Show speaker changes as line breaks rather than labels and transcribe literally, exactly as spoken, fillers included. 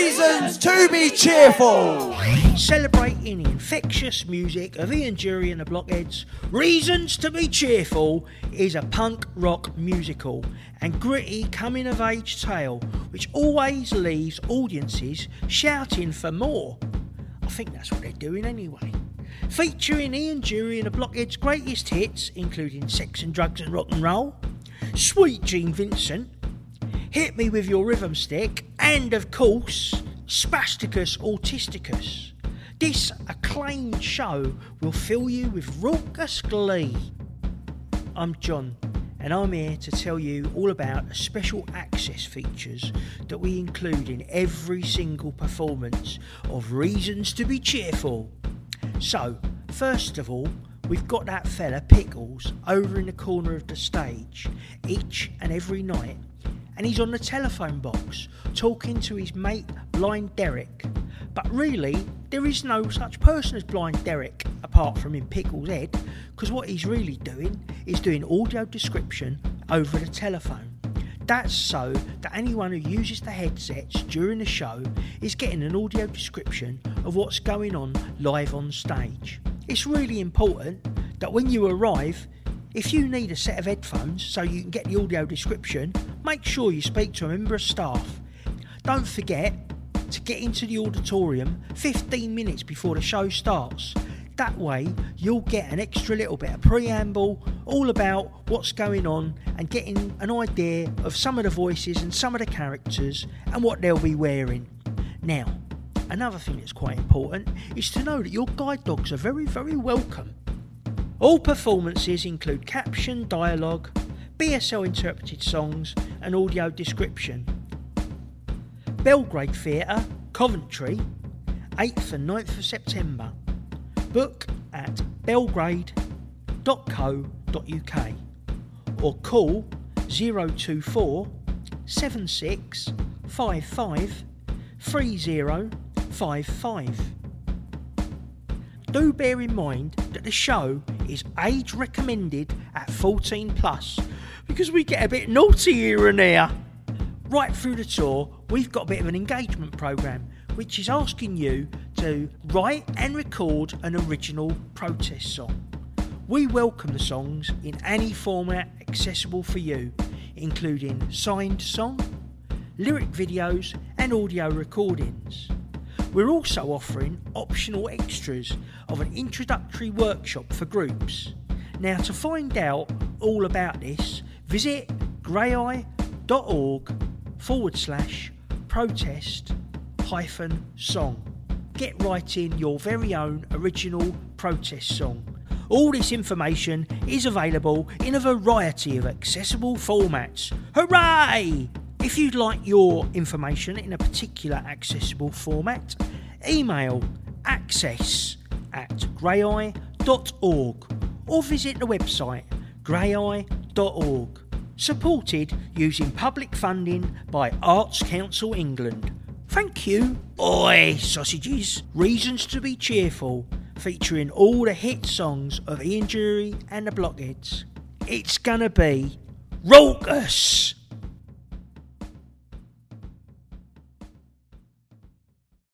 Reasons to be cheerful.
Celebrating the infectious music of Ian Dury and the Blockheads, Reasons to be Cheerful is a punk rock musical and gritty coming-of-age tale which always leaves audiences shouting for more. I think that's what they're doing anyway. Featuring Ian Dury and the Blockheads' greatest hits, including Sex and Drugs and Rock and Roll, Sweet Gene Vincent, Hit Me With Your Rhythm Stick, and of course, Spasticus Autisticus. This acclaimed show will fill you with raucous glee. I'm John, and I'm here to tell you all about the special access features that we include in every single performance of Reasons to be Cheerful. So, first of all, we've got that fella Pickles over in the corner of the stage each and every night, and he's on the telephone box talking to his mate Blind Derek. But really, there is no such person as Blind Derek apart from in Pickles' head, because what he's really doing is doing audio description over the telephone. That's so that anyone who uses the headsets during the show is getting an audio description of what's going on live on stage. It's really important that when you arrive, if you need a set of headphones so you can get the audio description, make sure you speak to a member of staff. Don't forget to get into the auditorium fifteen minutes before the show starts. That way you'll get an extra little bit of preamble all about what's going on and getting an idea of some of the voices and some of the characters and what they'll be wearing. Now, another thing that's quite important is to know that your guide dogs are very, very welcome. All performances include caption, dialogue, B S L interpreted songs and audio description. Belgrade Theatre, Coventry, eighth and ninth of September. Book at belgrade dot co dot uk or call zero two four seven six five five three zero five five. Do bear in mind that the show is age recommended at fourteen plus, because we get a bit naughty here and there. Right through the tour, we've got a bit of an engagement programme which is asking you to write and record an original protest song. We welcome the songs in any format accessible for you, including signed song, lyric videos and audio recordings. We're also offering optional extras of an introductory workshop for groups. Now, to find out all about this, visit greyeye dot org forward slash protest hyphen song. Get writing your very own original protest song. All this information is available in a variety of accessible formats. Hooray! If you'd like your information in a particular accessible format, email access at greyeye dot org or visit the website greyeye dot org. Supported using public funding by Arts Council England. Thank you. Oi, sausages. Reasons to be Cheerful, featuring all the hit songs of Ian Dury and the Blockheads. It's gonna be raucous.